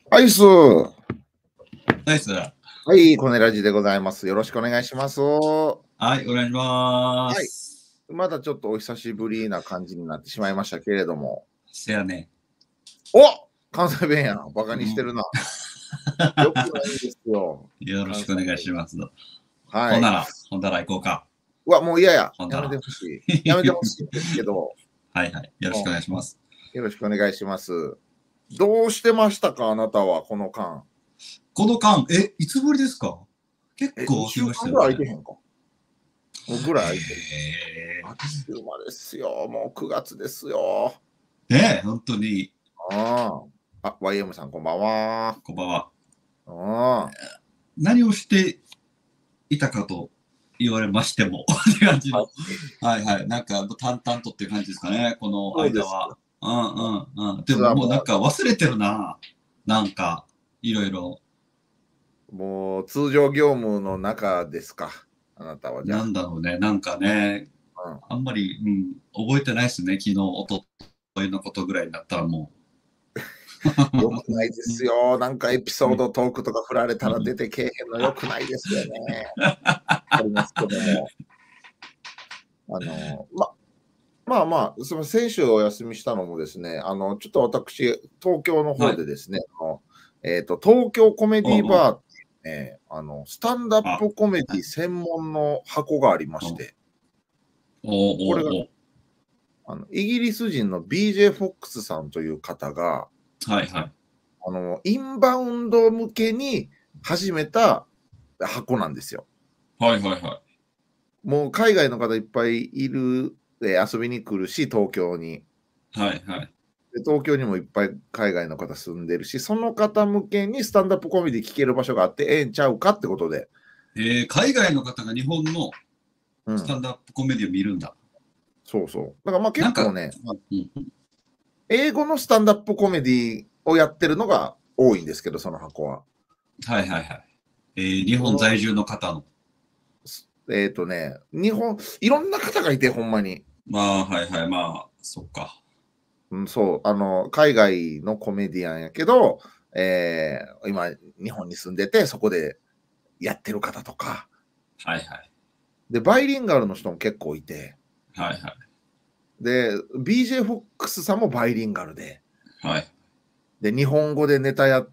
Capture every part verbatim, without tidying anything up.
アイス。はナイス。はい、コネラジでございます。よろしくお願いします。 い、お願いしまはい。 す。 まだちょっとお久しぶりな感じになってしまいましたけれども。 せやね。 お、関西弁やん。バカにしてるな。よくないんですよ。 よろしくお願いします。 はい。 ほんなら、ほんなら行こうか。 うわ、もう嫌や。 ほんならやめてほしい。やめてほしいんですけど、 はいはい。よろしくお願いします。 よろしくお願いします。どうしてましたか、あなたは、この間。 この間、え、いつぶりですか？結え、 構 2週間ぐ来ましたよね。 らい空いてへんか。もうぐらい空いてる。 へあっという間ですよ。もうくがつですよ。 え。ねえ、本当に。 ああ。あ、ワイエム さんこんばんは。 こんばんは。 ああ。 何をしていたかと言われましても、って感じの。はいはい。なんか、淡々とっていう感じですかね、この間は。うんうんうん。でももうなんか忘れてるな。なんか、いろいろ。 もう通常業務の中ですか、あなたはじゃあ。 なんだろうね、なんかね、 うん、 あんまり、うん、覚えてないですね、昨日、おとといのことぐらいになったらもう。 よくないですよ。なんかエピソードトークとか振られたら出てけえへんのよくないですよね。ありますけども。あの、ま、まあまあ、その先週お休みしたのもですね、あの、ちょっと私、東京のはい。 方でですね、あの、えっと、東京コメディおうおうバーっていうね、あの、スタンダッあ、 プコメデはい。 ィ専門の箱がありましおうて、 おうこれがおうあのイギリス人の ビージェー フォックスさんという方が、 はいはい。 あの、インバウンド向けに始めた箱なんですよ。 はいはいはもう海外の方いっぱいいる、え、遊びに来るし、東京に。 い。はいはい。 で、東京にもいっぱい海外の方住んでるし、その方向けにスタンダップコメディ聴ける場所があってええんちゃうかってことで。 えー、海外の方が日本のうん。 スタンダップコメディを見るんだ。 そうそう。だからまあなんか、 結構ね、 うんうん、 英語のスタンダップコメディをやってるのが多いんですけど、その箱は。 はいはいはい。えー、日本在住の方の。 えっとね、日本、いろんな方がいて、ほんまに。 まあ、はいはい、まあ、そっか。 うん、そう、あの、海外のコメディアンやけど、えー今、日本に住んでて、そこでやってる方とか、 はいはい。 で、バイリンガルの人も結構いて、 はいはい。 で、ビージェー フォックスさんもバイリンガルで、 はい。 で、日本語でネタやって、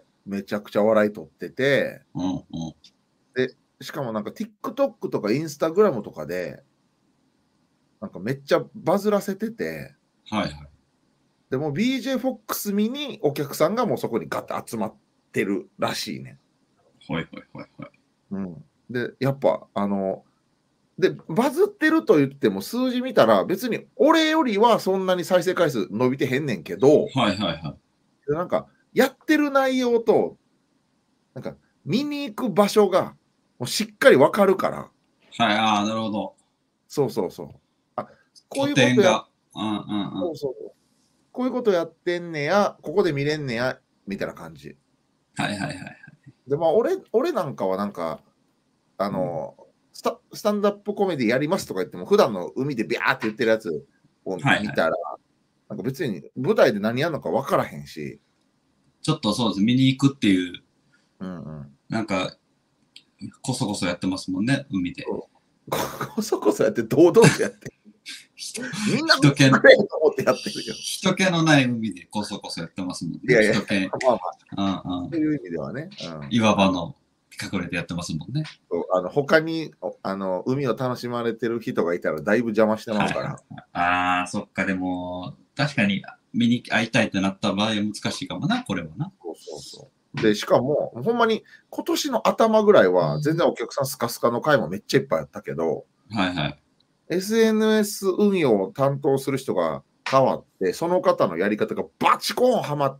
めちゃくちゃ笑い取ってて、 うんうん。 で、しかもなんか TikTok とか Instagram とかで、なんかめっちゃバズらせてて、 はいはい。 でも ビージェー フォックス見にお客さんがもうそこにガッと集まってるらしいね。 はいはいはいはい。 うん。で、やっぱあの、で、バズってると言っても数字見たら別に俺よりはそんなに再生回数伸びてへんねんけど、 はいはいはい。 でなんかやってる内容と、なんか見に行く場所がもうしっかりわかるから、 はい、ああ、なるほど。 そうそうそう。あ、こう拠いうことや、 点が。うんうんうん。 そうそうそう。こういうことやってんねや、ここで見れんねや、みたいな感じ。 はいはいはい。 で、まあ、俺、俺なんかはなんか、あうん、 の、スタスタンダップコメディやりますとか言っても、普段の海でビャーって言ってるやつをはいはい。 見たら、なんか別に舞台で何やるのか分からへんし、 ちょっとそうです。見に行くっていう、 うんうん。 なんか、こそこそやってますもんね、海で。 そうこそこそやって堂々とやって、みんな見人気てくれと思ってやってるけど。 人気のない海でこそこそやってますもんね。 いやいや、 人気、 まあまあ、 うんうん。 そういう意味ではね、うん、 岩場の隠れてやってますもんね。 そうあの他にあの海を楽しまれてる人がいたらだいぶ邪魔してまうから。 はい、ああ、そっか、でも、確かに見に会いたいってなった場合は難しいかもな、これはな。 そうそうそう。で、しかも、ほんまに今年の頭ぐらいは全然お客さんスカスカの回もめっちゃいっぱいあったけど、 はいはい。 エスエヌエス 運用を担当する人が変わって、その方のやり方がバチコーンはまって、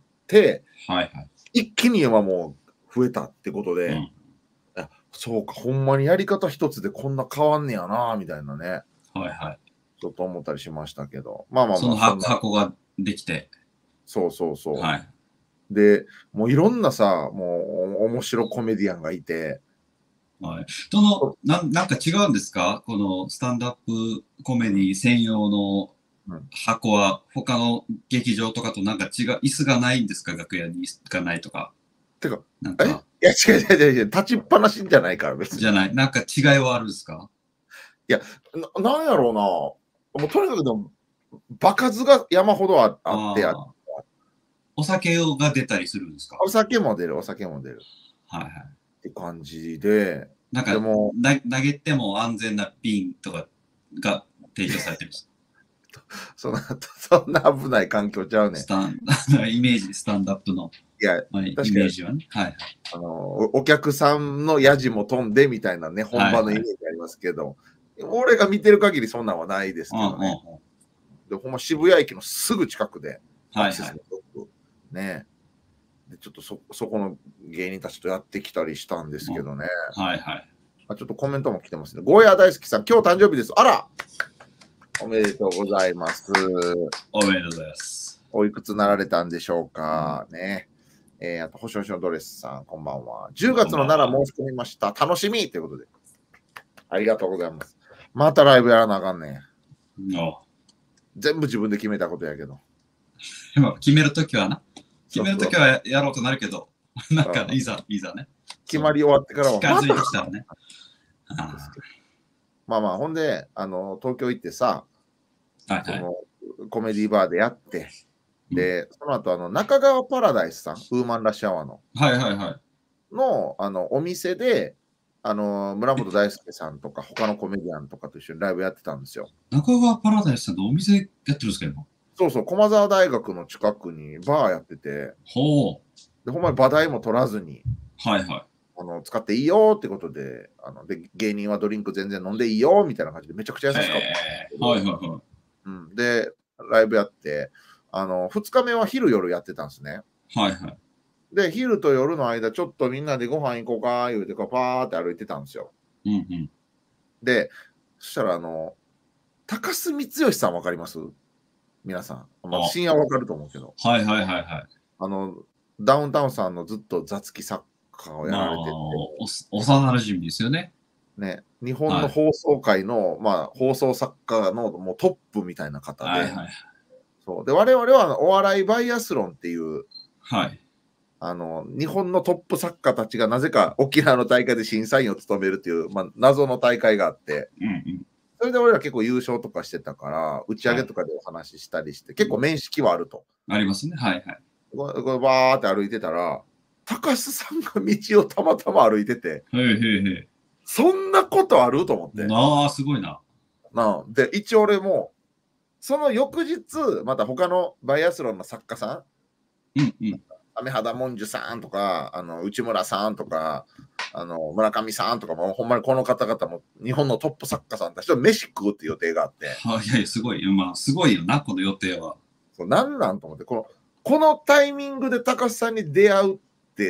はいはい。 一気に今もう増えたってことで、 うん、 あそうか、ほんまにやり方一つでこんな変わんねやな、みたいなね、 はいはい。 ちょっと思ったりしましたけど、まあまあそのまあ、そんな、 箱ができて、 そうそうそう。 はい。 で、もういろんなさ、もう面白コメディアンがいて、 はい。その、なん、なんか違うんですかこのスタンダップコメディ専用の箱は他の劇場とかとなんか違う、椅子がないんですか、楽屋に椅子がないとか。 てか、 なんか、 いや、違う違う違う違う、立ちっぱなしじゃないから、別に。 じゃない、なんか違いはあるんですか？ いや、な、なんやろうな。もうとにかくでも、場数が山ほどああって、 あお酒が出たりするんですか？ お酒も出る、お酒も出る。 はいはい。 って感じで、 なんか、 でもな投げても安全な瓶とかが提供されてるんです。 そんな、そんな危ない環境ちゃうねん。 スタン、イメージ、スタンダップの、 いや、 まあ、イメ確かにージはね。はいはい。 あのお、お客さんのヤジも飛んでみたいなね、本場のイメージありますけど、俺が見てる限りそんなんはないですけどね。 うんうんうんでほんま渋谷駅のすぐ近くで、 はいはいアクセスがすごくね。でちょっとそ、そこの芸人たちとやってきたりしたんですけどね。 はいはい。 あちょっとコメントも来てますね。ゴーヤー大好きさん、今日誕生日です。あらおめでとうございます。 おめでとうございます。 おいくつなられたんでしょうかね。えー、あと、星々のドレスさん、こんばんは。じゅうがつの奈良申し込みました。楽しみということで。ありがとうございます。またライブやらなあかんねん。全部自分で決めたことやけど。 決めるときはな。決めるときはやろうとなるけど、なんかいざ、いざね。 決まり終わってからは。 近づいてきたらね。 まあまあ、ほんで、あの、東京行ってさ、 はいはい、 そのコメディバーでやって、で、うん、その後、あの、中川パラダイスさん、ウーマンラッシュアワーの、 はいはいはい。 の、あの、お店で、あの、村本大輔さんとか、他のコメディアンとかと一緒にライブやってたんですよ。 中川パラダイスさんのお店やってるんですか、今。 そうそう、駒沢大学の近くにバーやってて、 ほう。 で、ほんまに場代も取らずに、 はいはい。 あの使っていいよってことで、あので芸人はドリンク全然飲んでいいよみたいな感じでめちゃくちゃ優しかった。 はいはいはい。 うん、で、ライブやって、あのふつかめは昼夜やってたんですね。 はいはい。 で、昼と夜の間、ちょっとみんなでご飯行こうか、言うて、パーって歩いてたんですよ。 うんうん、 で、そしたら、あの、高須光義さんわかります？皆さん。まあ、深夜わかると思うけど。 はいはいはいはい。 あの、ダウンタウンさんのずっと雑記作家をやられてて。まあ、 幼なじみですよね。 ね、日本の放送界の、はい、まあ、放送作家のもうトップみたいな方で、はいはい、そうで我々はお笑いバイアスロンっていう、 はい、 あの日本のトップ作家たちがなぜか沖縄の大会で審査員を務めるっていう、まあ、謎の大会があって、うんうん、それで俺ら結構優勝とかしてたから打ち上げとかでお話ししたりして、はい、結構面識はあると。 ありますね。はいはい。 これバーって歩いてたら高須さんが道をたまたま歩いてて。 へいへいへい、 そんなことあると思って。 ああ、すごいな。 なで、一応俺も、その翌日、また他のバイアスロンの作家さん、うんうん、 雨肌文殊さんとか、あの内村さんとか、あの村上さんとかも、ほんまにこの方々も日本のトップ作家さんたちと飯食うっていう予定があって。 はいやいや、すごい、まあ、すごいよな、この予定は。 そう、なんなんと思って、この、このタイミングで高須さんに出会うって、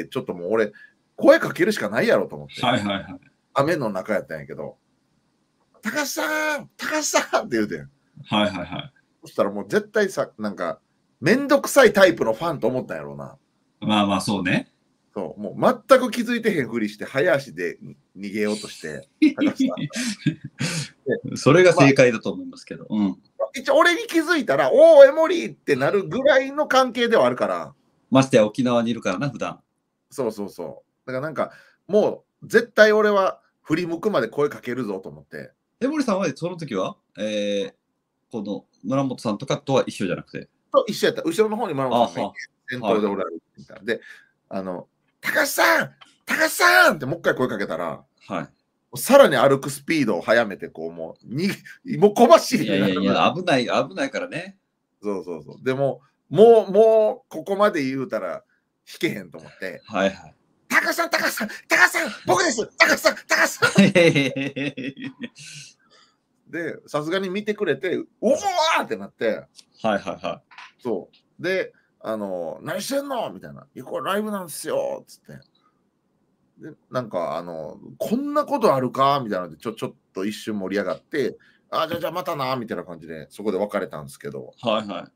ちょっともう俺、声かけるしかないやろと思って。 はいはいはい。 雨の中やったんやけど、高須さん、高須さんって言うてん。 はいはいはい。 そしたらもう絶対さ、なんか、めんどくさいタイプのファンと思ったんやろうな。 まあまあ、そうね。 そう、もう全く気づいてへんふりして、早足で逃げようとして、高須さんそれが正解だと思いますけど。まあ、うん、 一応、俺に気づいたら、おお、エモリーってなるぐらいの関係ではあるから。 ましてや沖縄にいるからな、普段。 そうそうそう。だからなんか、もう絶対俺は振り向くまで声かけるぞと思って。 江森さんはその時は、えー、この村本さんとかとは一緒じゃなくてと一緒やった。後ろの方に村本さんがいて、先頭で俺らみたいな。で、あの、高須さん高須さんってもう一回声かけたら、 はい、 さらに歩くスピードを速めて、こう、もう、にもう小走りになる。いやいやいや、危ない、危ないからね。 そうそうそう。でも、もう、もう、ここまで言うたら、引けへんと思って。 はいはい。 高須さん、高須さん、高須さん、僕です、高須さん、高須さん。で、さすがに見てくれて、うわーってなって、 はいはいはい。 そう。で、あの、何してんのみたいな。いや、これライブなんですよ、つって。で、なんか、あの、こんなことあるかみたいなので、ちょ、ちょっと一瞬盛り上がって、あ、じゃあ、じゃあまたな、みたいな感じで、そこで別れたんですけど。 はいはい。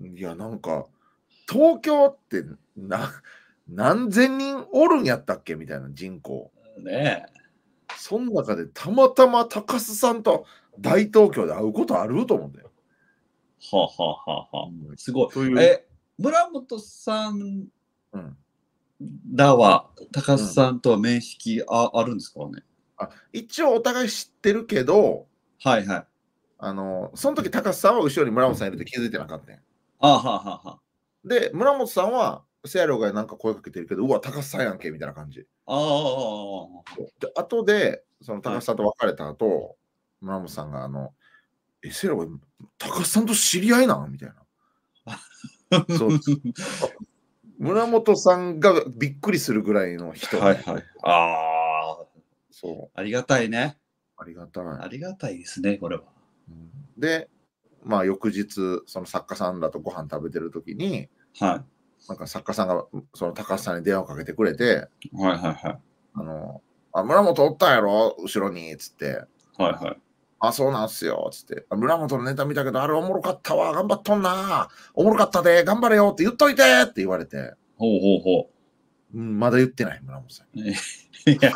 いや、なんか、東京ってな、何千人おるんやったっけみたいな人口。 ねえ。 その中でたまたま高須さんと大東京で会うことあると思うんだよ。 はあ、はあはあはあ、 うんすごい。 というえ、村本さんうんらは、高須うんさんとは面識ああるんですかね？ あ一応お互い知ってるけど、 はいはい。 あのその時高須さんは後ろに村本さんいるって気づいてなかったんや。 あはあはあはあ。 で、村本さんは、せやろがなんか声かけてるけど、うわ、高須さんやんけみたいな感じ。 ああ、ああ、あで、後で、そのあ、はい。 高須さんと別れた後、村本さんが、あの、え、せやろが、高須さんと知り合いなんみたいな。そう。村本さんがびっくりするぐらいの人はいはい。ああ、 そう。 ありがたいね。 ありがたい。 ありがたいですね、これは。 うんで、まあ、翌日、その作家さんらとご飯食べてる時に、 はなんか作家さんが、その高須さんに電話をかけてくれて、 い。はいはいはい。 あの、あ、村本おったんやろ後ろに、つって。 はいはい。 あ、そうなんすよ、つって。あ村本のネタ見たけど、あれおもろかったわ、頑張っとんな。おもろかったで、頑張れよって言っといてって言われて、 ほうほうほうん、まだ言ってない、村本さん。 う。いや、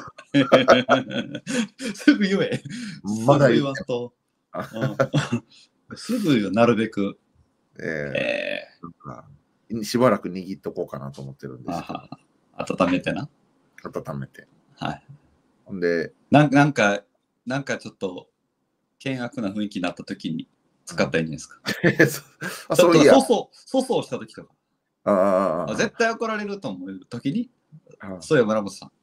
すぐ言え。 ますだぐ言ってない。 言わんと。うん、すぐ言う、なるべく。 ええええなんかしばらく握っとこうかなと思ってるんですけど、 あ温めてな。 温めて。 はい。 ほんで、 なんなんか、なんかちょっと、険悪な雰囲気になった時に使ったらいいんじゃないですか。 あ、 ちょっとそういや。 粗相、粗相した時とか、 あああ絶対怒られると思う時に、 あそういう村本さん。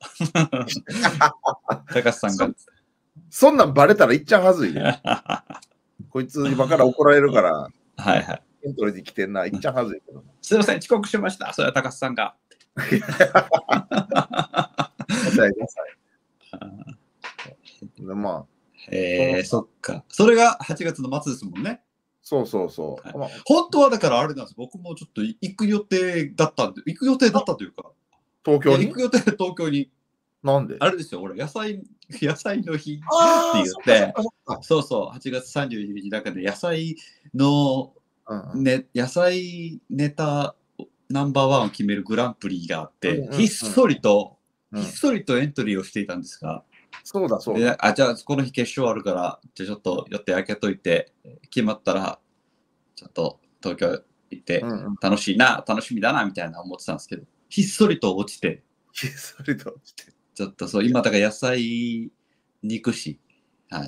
高橋さんが。 そんなんバレたらいっちゃんはずいで。こいつ今から怒られるから、 はいはい。 エントリーに来てんな、いっちゃんはずいけど。 すいません、遅刻しました。それは高橋さんが。 でまあ、 へえ、そっか。それがはちがつの末ですもんね。 そうそうそう。 はいまあ本当はだからあれなんです。僕もちょっと行く予定だったんで、行く予定だったというか、 東京にいや行く予定で東京に、 なんであれですよ、俺、野菜、野菜の日ってあ言って、 あ、そっかそうそう、はちがつさんじゅういちにちだけで野菜の、 そっか。うんうんね、野菜ネタナンバーワンを決めるグランプリがあって、 うんうんうんひっそりと、 うんひっそりとエントリーをしていたんですが、 そうだそうでだ。 あじゃあこの日決勝あるからじゃあちょっと予定開けといて決まったらちょっと東京行ってうんうん。 楽しいな、楽しみだなみたいな思ってたんですけど、ひっそりと落ちて、 ひっそりとして。 ちょっとそう今だから野菜肉し、はい、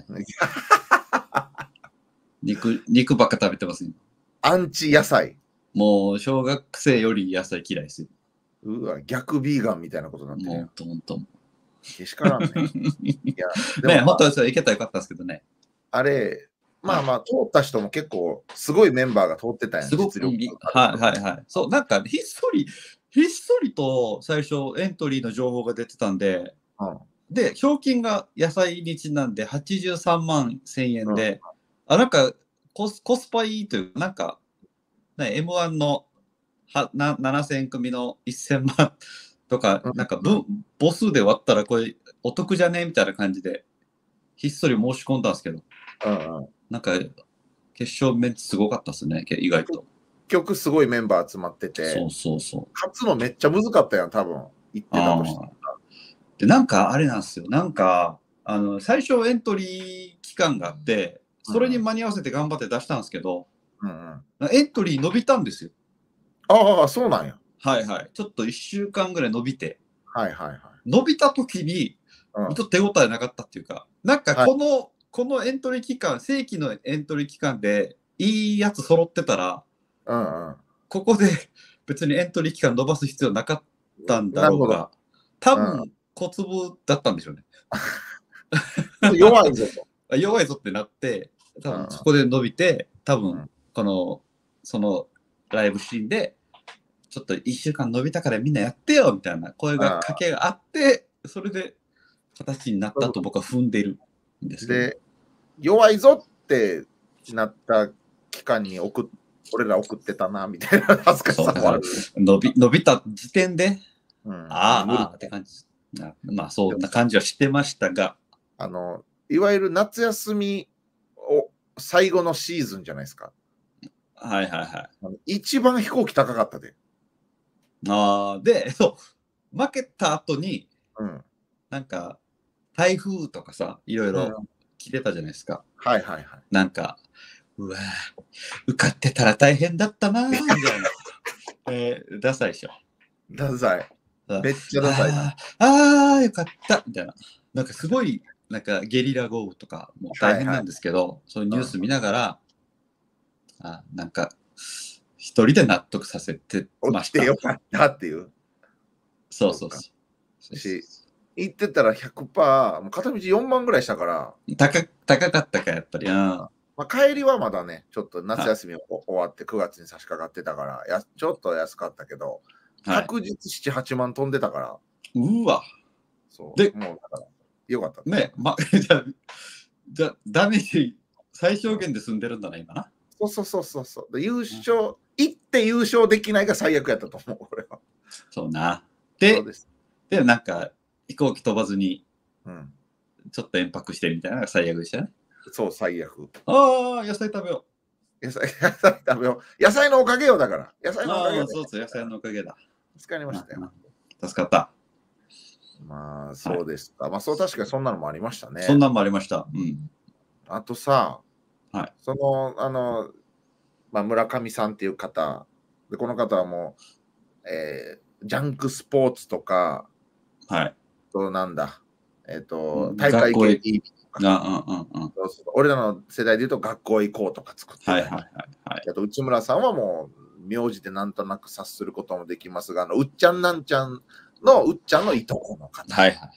肉肉ばっか食べてます今。 アンチ野菜。 もう小学生より野菜嫌いですよ。 うわ、逆ビーガンみたいなことになってるもうやん。 ほんとほんと。 けしからんね。いや、でね、 も、 本当はそれ行けたらよかったんですけどね。 あれ、まあまあ、通った人も結構、すごいメンバーが通ってたやん、 すごく実力いい。 があるはいはいはい。そう、なんかひっそり、ひっそりと最初エントリーの情報が出てたんで、 うんで、賞金が野菜にちなんではちじゅうさんまんせんえんで、 うんあ、なんかコスコスパいいというか、なんか、ね、エムワン のはなななせん組のせんまんとか、 うんなんか分母数で割ったらこれお得じゃねみたいな感じで、ひっそり申し込んだんですけど、 うんうん。 なんか決勝メンツすごかったですね、け意外と。 結局すごいメンバー集まっててそ、うそうそう。 勝つのめっちゃ難かったやん、多分。行ってたとして。 ああ。で、なんかあれなんですよ。なんか、あの、最初エントリー期間があって、それに間に合わせて頑張って出したんですけど、 うんうん。 エントリー伸びたんですよ。 ああ、そうなんや。 はいはい。ちょっといっしゅうかんぐらい伸びて、 はいはいはい。 伸びた時に、 うんちょっと手応えなかったっていうか、なんかはいこの、このエントリー期間、正規のエントリー期間でいいやつ揃ってたら、 うんうん。 ここで別にエントリー期間伸ばす必要なかったんだろうなるが、多う分小粒だったんでしょうね。 弱いぞと。 弱いぞってなって、多うん分そこで伸びて、多分うんこの、そのライブシーンで、ちょっといっしゅうかん伸びたからみんなやってよみたいな声がかけがあって、それで形になったと僕は踏んでるんですけど。 で、弱いぞってなった期間に送っ俺ら送ってたな、みたいな恥ずかしそうだからさもある。 伸び伸びた時点で、 うんああ、 無理ああって感じ。なまあ、そんな感じはしてましたが、 あの、いわゆる夏休みを最後のシーズンじゃないですか。 はいはいはい。 あの一番飛行機高かったで。 ああ、で、そう、負けた後に、 うん。 なんか、台風とかさ、いろいうんろ来てたじゃないですか。 はいはいはい。 なんか、 うわ受かってたら大変だったなーみたいな。えー、ダサいでしょ。 ダサい。めっちゃダサいな。 あー、あーよかったみたいな。なんかすごい、なんかゲリラ豪雨とかも大変なんですけど、はいはい、そういうニュース見ながら、うん、あなんか一人で納得させてました。 起きてよかったっていう。 そうそうそう。 し、行ってたら ひゃくパーセント、もう片道よんまんぐらいしたから。 高, 高かったか、やっぱり。うん、まあ、帰りはまだね、ちょっと夏休み終わってくがつに差し掛かってたから、やちょっと安かったけど、はい、確実なな、はちまん飛んでたから。 うわ。 そう。で、もうだから、よかった。 ね、ま、じゃあ、じゃあダメージ最小限で済んでるんだな、今な。 そうそうそうそうそう。優勝、うん、行って優勝できないが最悪やったと思う、俺は。 そうな。で、そうです。で、なんか、飛行機飛ばずに、うん、ちょっと延泊してるみたいなのが最悪でしたね。 そう、最悪。 ああ、野菜食べよう。野菜、野菜食べよう。野菜のおかげよ、だから。野菜のおかげだ。そうそう、野菜のおかげだ。 助かりましたよ。 助かった。 まあ、そうですか。はい、まあ、そう、確かにそんなのもありましたね。 そんなのもありました。うん。 あとさ、 はい、 その、あの、まあ、村上さんっていう方、でこの方はもう、えー、ジャンクスポーツとか、 はい。 となんだ、えっ、ー、と、大会系 ティービー とか、 うんうんうん、 俺らの世代で言うと学校行こうとか作ってたり、はいはいはいはい、あと内村さんはもう名字でなんとなく察することもできますが、あのうっちゃんなんちゃんのうっちゃんのいとこの方、 はいはい、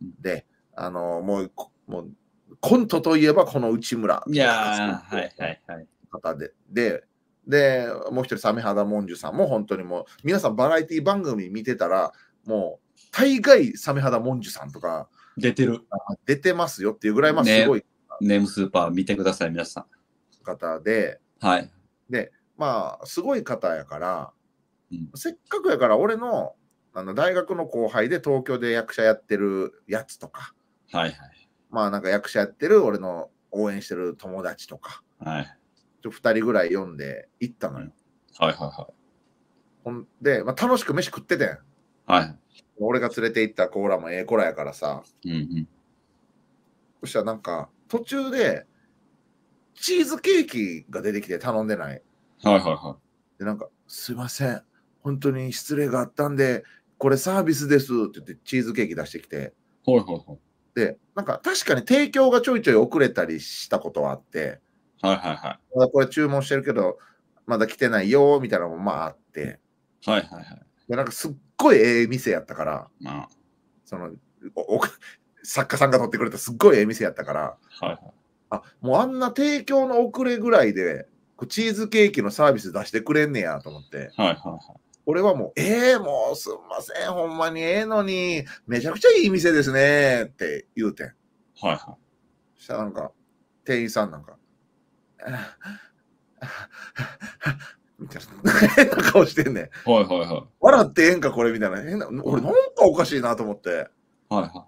で、あのもうもうコントといえばこの内村いやはいはいはい方で、ででもう一人サメ肌モンジュさんも本当にもう皆さんバラエティ番組見てたらもう大概サメ肌モンジュさんとか出てる出てますよっていうぐらい、まあすごい、 ね、ネームスーパー見てください皆さん。 方で、 はい。 で、まあすごい方やから、うん、せっかくやから俺のあの大学の後輩で東京で役者やってるやつとか、 はいはい。 まあなんか役者やってる俺の応援してる友達とか、 はい。 ふたりぐらい読んで行ったのよ。 うん、はいはいはい。 ほんで、まあ、楽しく飯食っててん。 はい。 俺が連れて行ったコーラもええコーラやからさ。 うんうん。 そしたらなんか途中でチーズケーキが出てきて頼んでない。 はいはいはい。 でなんかすいません。本当に失礼があったんで、これサービスですって言ってチーズケーキ出してきて。 はいはいはい。 で、なんか確かに提供がちょいちょい遅れたりしたことはあって。 はいはいはい。 これ注文してるけど、まだ来てないよみたいなのもまああって。 はいはいはい。 でなんかすっごいええ店やったから、 まあ、 そのおお作家さんが取ってくれたすっごいええ店やったから、 はいはい、 あもうあんな提供の遅れぐらいでチーズケーキのサービス出してくれんねやと思って、 はいはいはい、 俺はもう、えー、もうすんません、ほんまにええのに、めちゃくちゃいい店ですねって言うてん。 はいはい。 そしたらなんか、店員さんなんか、みたいな変な顔してんねん。 はいはいはい。 笑ってええんかこれみたいな。変な、俺なんかおかしいなと思って。はいはい。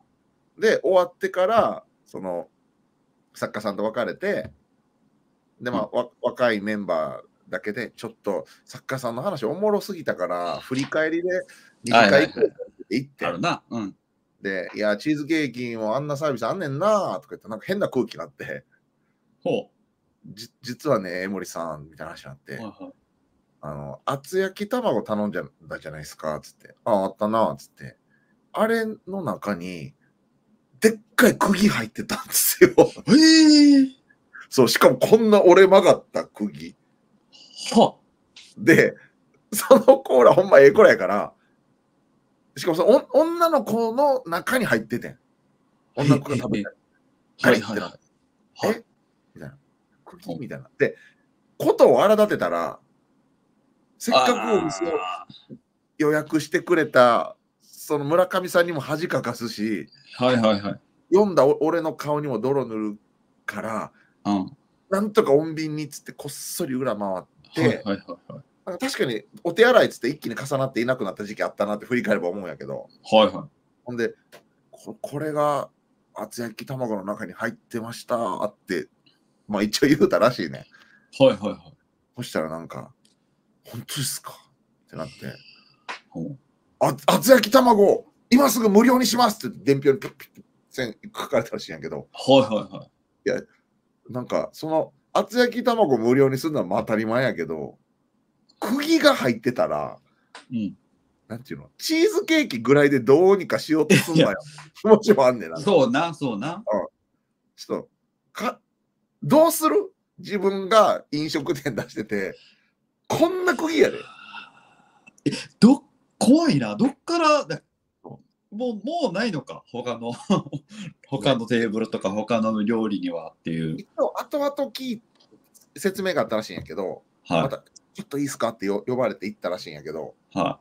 で、終わってから、その、作家さんと別れて、で、まあ、わ若いメンバーだけで、ちょっと作家さんの話おもろすぎたから、振り返りでにじかい行こうって言って。 あるな。うん。 で、いや、チーズケーキもあんなサービスあんねんなとか言って、なんか変な空気になって。 ほう。 じ実はね、江森さんみたいな話になって、はいはい、あの、厚焼き卵頼んじゃったじゃないですか、つって。ああ、あったな、つって。あれの中に、でっかい釘入ってたんですよ。 えー、 そう、しかもこんな折れ曲がった釘。 はで、そのコーラほんまええコーラやから、しかもその女の子の中に入っててん。女の子が食べたり。ガリってなって。えみたいな。釘みたいな。で、ことを荒立てたら、せっかくお店を予約してくれた、その村上さんにも恥かかすし、 はいはいはい。 読んだ俺の顔にも泥塗るから、 うん、 なんとか穏便にっつってこっそり裏回って、 はいはいはいはい、 なんか確かにお手洗いっつって一気に重なっていなくなった時期あったなって振り返れば思うんやけど、 はいはい、 ほんで こ, これが厚焼き卵の中に入ってましたって、まあ一応言うたらしいね。 はいはいはい。 そしたらなんか、本当ですかってなって、 うん、 あ厚焼き卵今すぐ無料にしますって伝票にピッピッピッ線書かれたらしいんやけど、 はいはいはい。 いや、なんかその厚焼き卵無料にするのはまあ当たり前やけど、釘が入ってたら、 うん。 なんていうの、チーズケーキぐらいでどうにかしようとすんなよ。気持ちもあんねんな。 そうな、そうな。 ちょっと、か、どうする自分が飲食店出してて、こんな釘やで。 え、ど、怖いな。どっからだ、もう、もうないのか。他の、他のテーブルとか他の料理にはっていう。 一応、後々聞い説明があったらしいんやけど、 はい、 また、ちょっといいっすかってよ呼ばれて行ったらしいんやけど、 はい、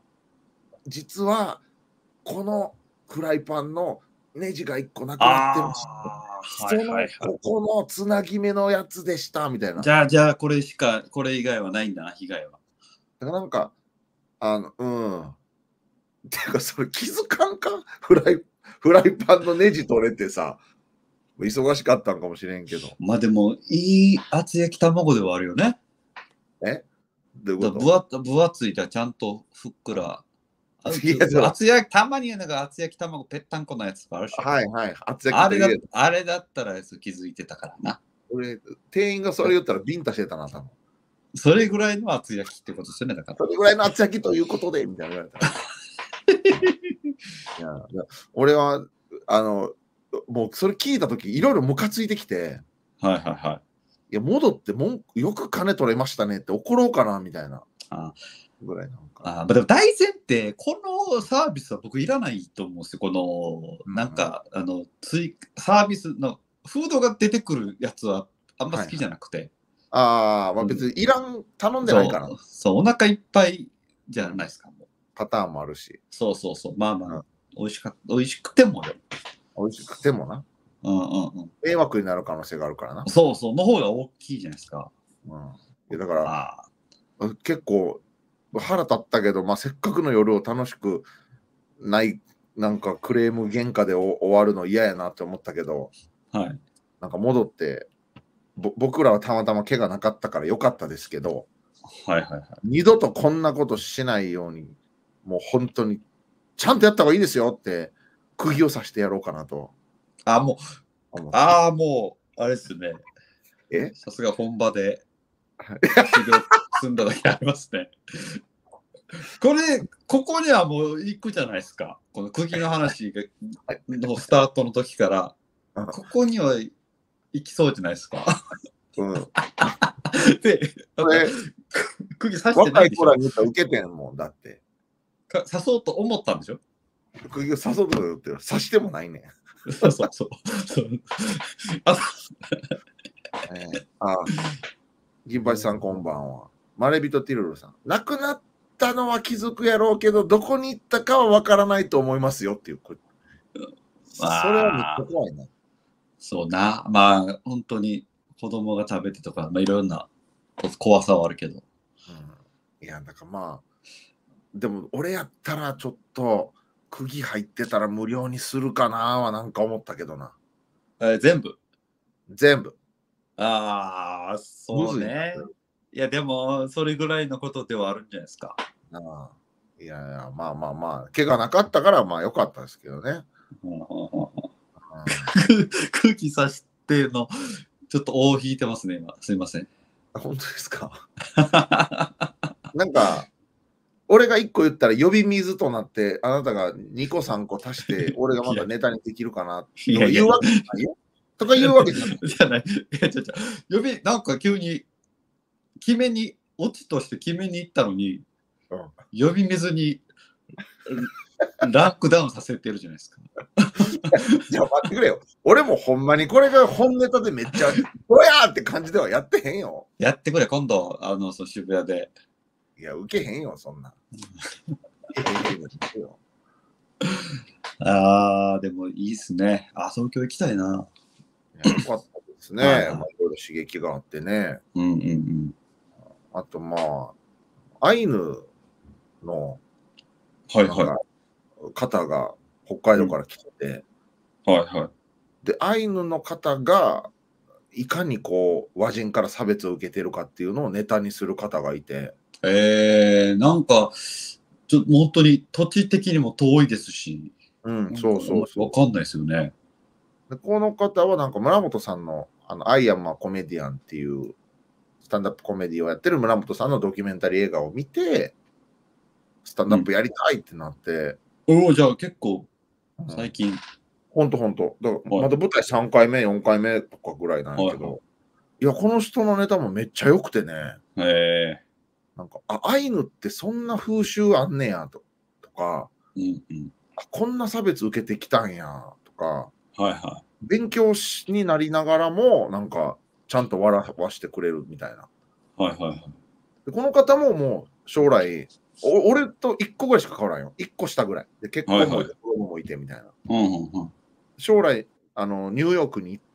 実は、このフライパンのネジがいっこなくなってました。その、ここのつなぎ目のやつでした、みたいな。 じゃあ、じゃあ、これしか、これ以外はないんだな、被害は。 だからなんか、あの、うん。ていうか、それ気づかんかフライ、フライパンのネジ取れてさ、忙しかったんかもしれんけど。 まあでも、いい厚焼き卵ではあるよね。 えどういうこと分厚分厚いじゃちゃんとふっくら。 いや厚焼き、たまになんか厚焼き卵ぺったんこのやつがあるし。 はいはい。厚焼きあれだあれだったら気づいてたからな。 俺、店員がそれ言ったらビンタしてたな、多分。 それぐらいの厚焼きってことですよね、だから。 それぐらいの厚焼きということで、みたいな言われた。いやいや俺は、あの、もうそれ聞いたとき、いろいろムカついてきて、 はいはいはい。 いや、戻って文句、よく金取れましたねって怒ろうかな、みたいな。 あぐらいなんか。 あ、でも大前提、このサービスは僕いらないと思うんですよ。この、なんか、うん、あの、追サービスの、フードが出てくるやつはあんま好きじゃなくて。はいはい、 ああ、まあ別にいらん、頼んでないから。 そう、そうお腹いっぱいじゃないですか。もうパターンもあるし。 そうそうそう。まあまあ、うん、美味しか美味しくてもよ。 美味しくてもな。 うんうんうん。 迷惑になる可能性があるからな。 そうそう、の方が大きいじゃないですか。 うん。いやだから、結構腹立ったけど、まあせっかくの夜を楽しくない、なんかクレーム喧嘩で終わるの嫌やなって思ったけど、 はい。 なんか戻って、ぼ僕らはたまたま怪我なかったからよかったですけど、 はいはいはい。 二度とこんなことしないように、もう本当に、ちゃんとやった方がいいですよって、釘を刺してやろうかなと。 あ、もう、ああ、もう、あれですね。 えさすが本場で、積んだだけありますね。これ、ここにはもう行くじゃないですか。この釘の話がのスタートの時から、ここには行きそうじゃないですか。うん。で、釘刺してないでしょ。 若い頃に言ったら受けてんもんだって。 か刺そうと思ったんでしょ。 釘を刺そうと言って刺してもないねん。 そうそうそう。 あ、えー、あ、銀八さんこんばんは。マレビトティルルさん。亡くなったのは気づくやろうけど、どこに行ったかは分からないと思いますよっていう。それはめっちゃ怖いな。 そうな。まあ、本当に子供が食べてとか、まあ、いろんな怖さはあるけど。 うん、いや、だからまあ、でも俺やったらちょっと、釘入ってたら無料にするかなはなんか思ったけどな。 えー、全部全部。 ああ、そうね。いや、でも、それぐらいのことではあるんじゃないですか。 ああ、いやいや、まあまあまあ、怪我なかったから、まあ良かったですけどね。 空気さしての、ちょっと尾を引いてますね、今。すいません。 本当ですか。なんか、俺がいっこ言ったら呼び水となって、あなたがにこさんこ足して、俺がまたネタにできるかなとか言うわけじゃないよ。とか言うわけじゃない。 じゃない。いや、ちょちょ。呼び、なんか急に、決めに、オチとして決めに行ったのに、うん、呼び水にランクダウンさせてるじゃないですか。 じゃあ待ってくれよ。俺もほんまにこれが本ネタでめっちゃ、おやーって感じではやってへんよ。 やってくれ、今度、あの、そう渋谷で。 いや、受けへんよ、そんな。 ああ、でもいいっすね。あ、東京行きたいな。 いやよかったですね。まあ、いろいろ刺激があってね。 うんうんうん。 あと、まあ、アイヌの、 はいはい。 方が北海道から来てて、 うん、はいはい。 で、アイヌの方が、いかにこう、和人から差別を受けてるかっていうのをネタにする方がいて。 えー、なんか、ちょっと本当に土地的にも遠いですし、 うん、そうそうそう。 わかんないですよね。 でこの方はなんか村本さんのあの、アイアンマーコメディアンっていうスタンダップコメディをやってる村本さんのドキュメンタリー映画を見て、スタンダップやりたいってなって。 うん、おお、じゃあ結構最近。 ほんとほんと。だからまだ舞台さんかいめ、よんかいめとかぐらいなんやけど、はいはい、いや、この人のネタもめっちゃ良くてね。 へえ。 なんか、あ、アイヌってそんな風習あんねやと、とか、 うんうん、 あ、こんな差別受けてきたんやとか、 はいはい、 勉強しになりながらも、なんか、ちゃんと笑わしてくれるみたいな。 はいはいはい。 でこの方ももう将来、お俺といっこぐらいしか変わらんよ。いっこ下ぐらい。で、結婚もいて、子供もいてみたいな。 うんうんうん、 将来あの、ニューヨークに行って、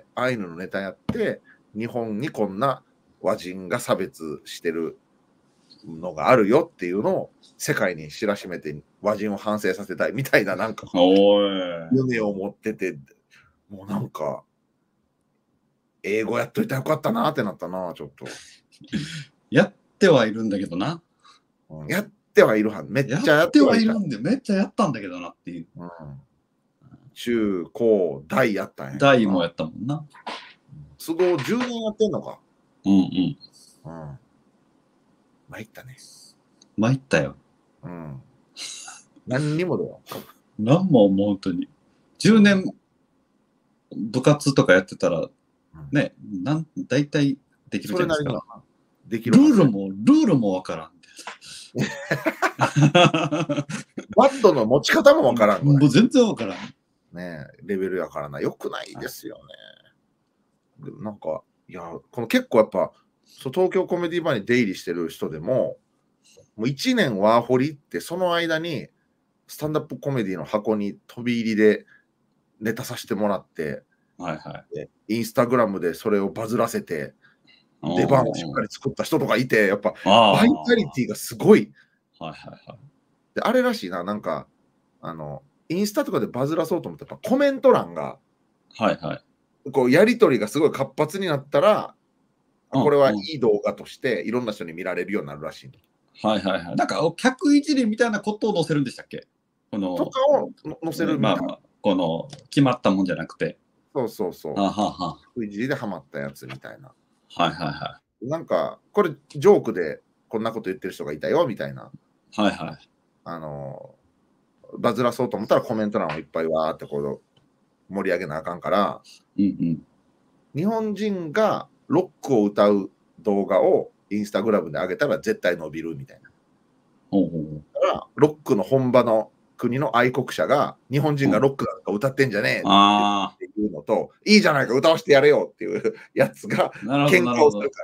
アイヌのネタやって、日本にこんな和人が差別してるのがあるよっていうのを世界に知らしめて和人を反省させたいみたいななんか夢を持ってて、もうなんか英語やっといたらよかったなってなったな。ちょっとやってはいるんだけどな、 うん、やってはいるはん、めっちゃやってはいるんでめっちゃやったんだけどなっていう、うん、 中高大やったんや、 大もやったもんな。 都合じゅうねんやってんのか。 うんうん、うん、 参ったね。 参ったよ。 うん。何にもだよ。 何ももう本当に。じゅうねん部活とかやってたら、ね、なん大体できるじゃないですか。 できる。 ルールも、ルールもわからん。 バットの持ち方もわからん。 もう全然わからん。 ねえ、レベルやからな。よくないですよね。なんか、いや、この結構やっぱ、そう東京コメディバーに出入りしてる人でも、もういちねんワーホリって、その間に、スタンダップコメディの箱に飛び入りでネタさせてもらって、 はいはい、 インスタグラムでそれをバズらせて、出番をしっかり作った人とかいて、やっぱバイタリティがすごい。 はいはいはい、 であれらしいな、なんか、あの、インスタとかでバズらそうと思って、やっぱコメント欄が、 はいはい、 こうやり取りがすごい活発になったら、これはいい動画としていろんな人に見られるようになるらしい。 はいはいはい。なんか客いじりみたいなことを載せるんでしたっけ？このとかを載せるみたいな。 まあ、この決まったもんじゃなくて。 そうそうそう。 ははは。 客いじりでハマったやつみたいな。 はいはいはい。 なんか、これジョークでこんなこと言ってる人がいたよみたいな。 はいはい。 あの、バズらそうと思ったらコメント欄をいっぱいわーってこう盛り上げなあかんから、 うんうん、 日本人がロックを歌う動画をインスタグラムで上げたら絶対伸びるみたいな。 ほうほう、 だからロックの本場の国の愛国者が日本人がロックなんか歌ってんじゃねえっていうのと、いいじゃないか歌わせてやれよっていうやつが喧嘩をするから、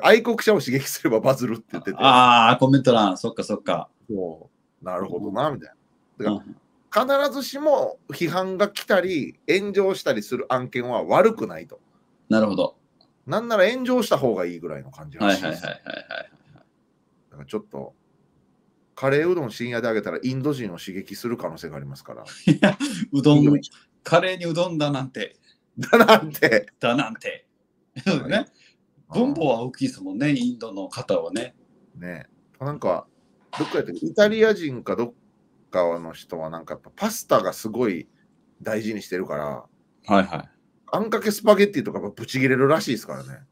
愛国者を刺激すればバズるって言ってて、 ああコメント欄、そっかそっか、 そうなるほどなみたいな。だから必ずしも批判が来たり炎上したりする案件は悪くないと。 なるほど。 なんなら炎上した方がいいぐらいの感じらしいです。 はいはいはいはいはい。 だからちょっとカレーうどん深夜であげたらインド人を刺激する可能性がありますから。 いや、うどん、カレーにうどんだなんて。 だなんて。 だなんて。ね。分母は大きいですもんね、インドの方はね。 ね。なんか、どっかやってイタリア人かどっかの人はなんかやっぱパスタがすごい大事にしてるから。 はいはい。 あんかけスパゲッティとかぶち切れるらしいですからね。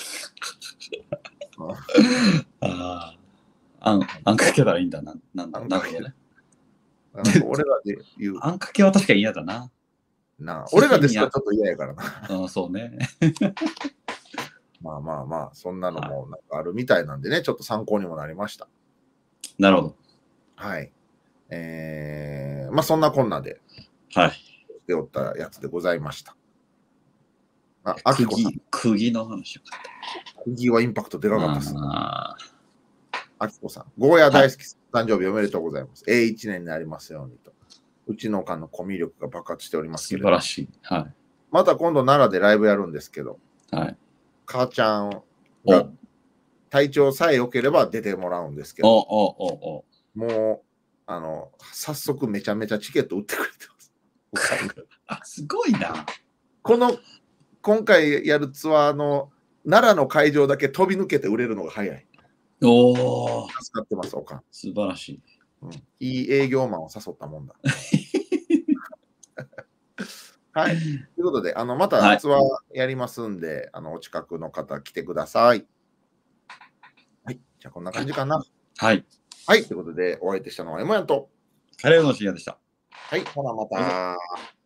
ああ。あん、あんかけたらいいんだな。なんだ、なるほどね。 俺らで言う。 あんかけは確かに嫌だな。 なあ、俺らですとちょっと嫌やからな。 ああ、そうね。 まあまあまあ、そんなのもなんかあるみたいなんでね、ちょっと参考にもなりました。 なるほど。 はい。えー、まあそんなこんなで、 はい。 しておったやつでございました。 あ、あきこさん。釘の話を。 釘はインパクトでかかったです。あきこさん。ゴーヤ大好き、はい、誕生日おめでとうございます。ええ一年になりますようにと。うちのおかんのコミュ力が爆発しておりますけれど。 素晴らしい。はい。 また今度奈良でライブやるんですけど、 はい。 母ちゃんが体調さえ良ければ出てもらうんですけど、 おおおおもう、あの、早速めちゃめちゃチケット売ってくれてます。 あ、すごいな。 この、今回やるツアーの奈良の会場だけ飛び抜けて売れるのが早い。 おお。 助かってます、おかん。 素晴らしい。 うん、いい営業マンを誘ったもんだ。 はい。ということで、あの、まはいたツアーやりますんで、あの、お近くの方来てください。はい。じゃあ、こんな感じかな。 はい。 はい。ということで、お相手したのはエモヤンと。 カレーの深夜でした。 はい。ほな、まどうぞた。